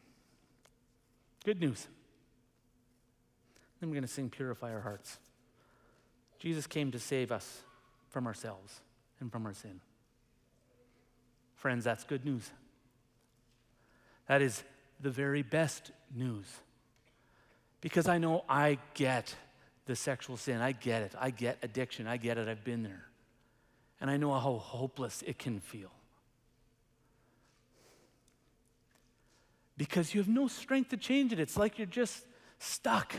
Good news. Then we're going to sing Purify Our Hearts. Jesus came to save us from ourselves and from our sin. Friends, that's good news. That is the very best news. Because I know I get the sexual sin. I get it. I get addiction. I get it. I've been there. And I know how hopeless it can feel. Because you have no strength to change it. It's like you're just stuck.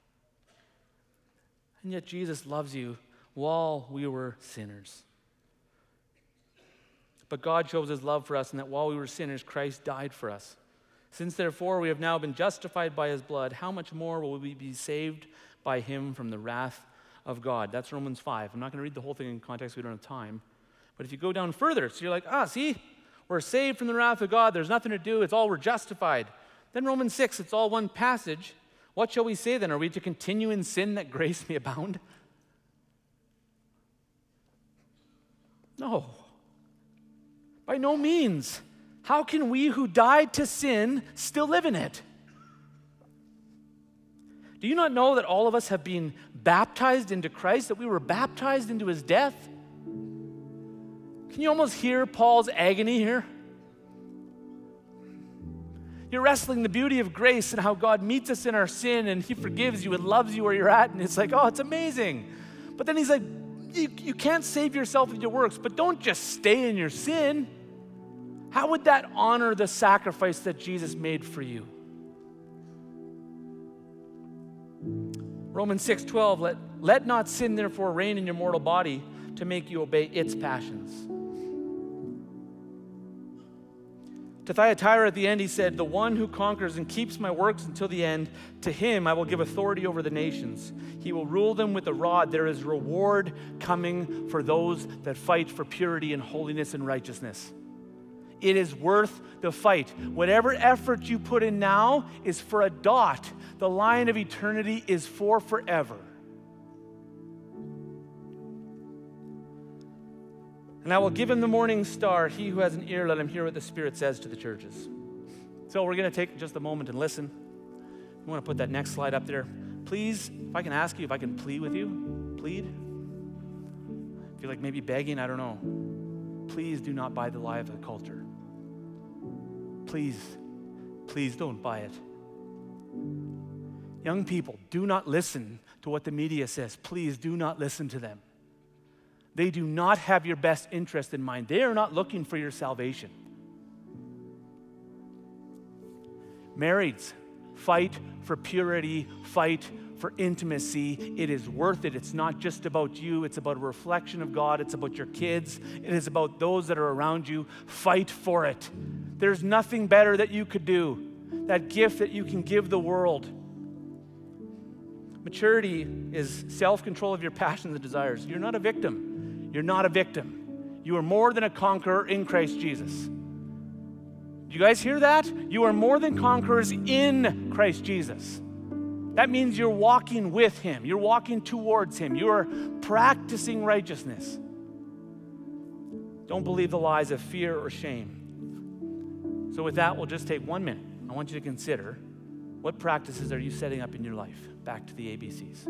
And yet Jesus loves you while we were sinners. But God shows his love for us in that while we were sinners, Christ died for us. Since therefore we have now been justified by his blood, how much more will we be saved by him from the wrath of God? That's Romans five. I'm not going to read the whole thing in context. We don't have time. But if you go down further, so you're like, ah, see, we're saved from the wrath of God. There's nothing to do. It's all we're justified. Then Romans six, it's all one passage. What shall we say then? Are we to continue in sin that grace may abound? No. By no means. How can we who died to sin still live in it? Do you not know that all of us have been baptized into Christ, that we were baptized into his death? Can you almost hear Paul's agony here? You're wrestling the beauty of grace and how God meets us in our sin and he forgives you and loves you where you're at, and it's like, oh, it's amazing. But then he's like, you, you can't save yourself with your works, but don't just stay in your sin. How would that honor the sacrifice that Jesus made for you? Romans six twelve, let, let not sin therefore reign in your mortal body to make you obey its passions. To Thyatira at the end he said, the one who conquers and keeps my works until the end, to him I will give authority over the nations. He will rule them with a rod. There is reward coming for those that fight for purity and holiness and righteousness. It is worth the fight. Whatever effort you put in now is for a dot. The line of eternity is for forever. And I will give him the morning star. He who has an ear, let him hear what the Spirit says to the churches. So we're going to take just a moment and listen. I want to put that next slide up there. Please, if I can ask you, if I can plead with you, plead. I feel like maybe begging, I don't know. Please do not buy the lie of the culture. Please, please don't buy it. Young people, do not listen to what the media says. Please do not listen to them. They do not have your best interest in mind. They are not looking for your salvation. Marrieds, fight for purity, fight for intimacy. It is worth it. It's not just about you. It's about a reflection of God. It's about your kids. It is about those that are around you. Fight for it. There's nothing better that you could do. That gift that you can give the world. Maturity is self-control of your passions and desires. You're not a victim. You're not a victim. You are more than a conqueror in Christ Jesus. Do you guys hear that? You are more than conquerors in Christ Jesus. That means you're walking with him. You're walking towards him. You're practicing righteousness. Don't believe the lies of fear or shame. So with that, we'll just take one minute. I want you to consider, what practices are you setting up in your life? Back to the A B Cs.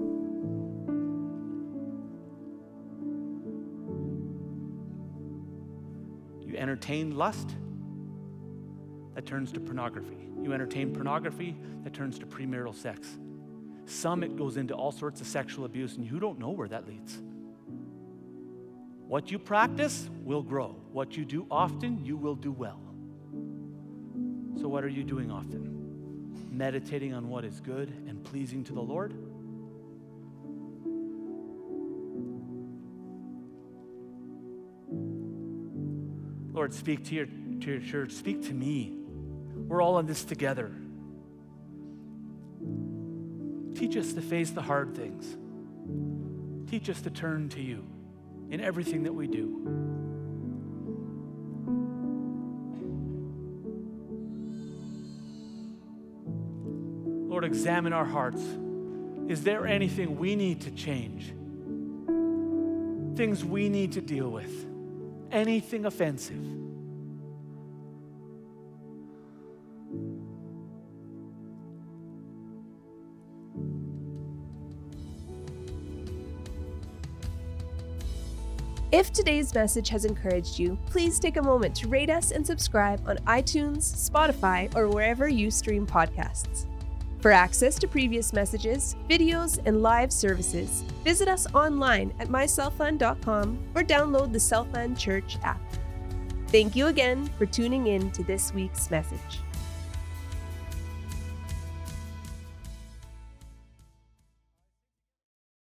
You entertain lust, that turns to pornography. You entertain pornography, that turns to premarital sex. Some, it goes into all sorts of sexual abuse, and you don't know where that leads. What you practice will grow. What you do often, you will do well. So what are you doing often? Meditating on what is good and pleasing to the Lord? Lord, speak to your, to your church. Speak to me. We're all in this together. Teach us to face the hard things. Teach us to turn to you in everything that we do. Lord, examine our hearts. Is there anything we need to change? Things we need to deal with? Anything offensive? If today's message has encouraged you, please take a moment to rate us and subscribe on iTunes, Spotify, or wherever you stream podcasts. For access to previous messages, videos, and live services, visit us online at my self fund dot com or download the Self Fund Church app. Thank you again for tuning in to this week's message.